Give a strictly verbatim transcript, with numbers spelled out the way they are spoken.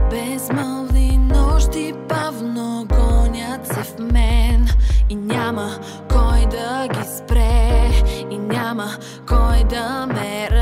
Безмълвни нощи бавно гонят се в мен и няма кой да ги спре, и няма кой да ме